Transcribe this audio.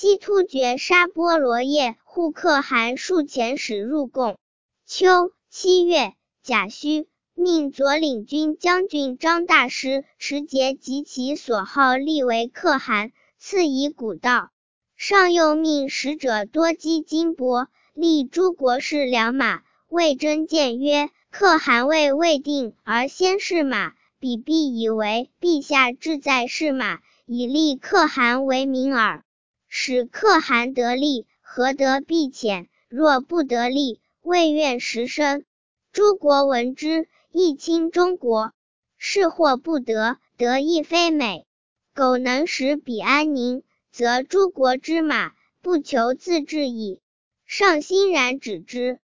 西突厥沙波罗叶护可汗数遣使入贡。秋7月，甲戌，命左领军将军张大师持节及其所好立为可汗，赐以古道。上又命使者多积金帛，立诸国士良马。魏征谏曰：可汗位未定而先试马，彼必以为陛下志在试马，以立可汗为名耳。使可汗得利，何得必遣；若不得利，未愿实生。诸国闻之，亦亲中国。是或不得，得亦非美。苟能使彼安宁，则诸国之马，不求自治矣。上欣然止之。